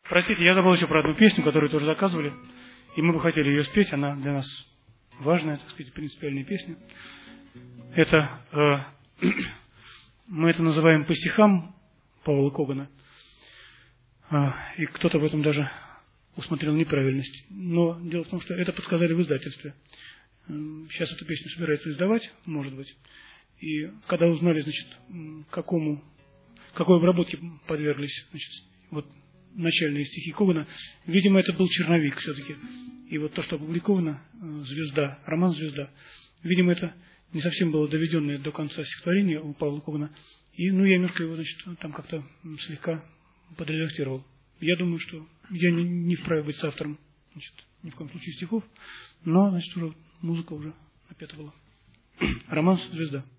Простите, я забыл еще про одну песню, которую тоже заказывали, и мы бы хотели ее спеть, она для нас важная, так сказать, принципиальная песня. Это, мы это называем по стихам Паула Когана, и кто-то в этом даже усмотрел неправильность. Но дело в том, что это подсказали в издательстве. Сейчас эту песню собираются издавать, может быть. И когда узнали, значит, какой обработке подверглись, значит, вот начальные стихи Когана, видимо, это был черновик все-таки. И вот то, что опубликовано, «Звезда», роман «Звезда», видимо, это не совсем было доведенное до конца стихотворение у Павла Когана. И, я немножко его, значит, там как-то слегка подредактировал. Я думаю, что я не вправе быть соавтором, значит, ни в коем случае стихов, но, значит, уже музыка уже напета была. Роман «Звезда».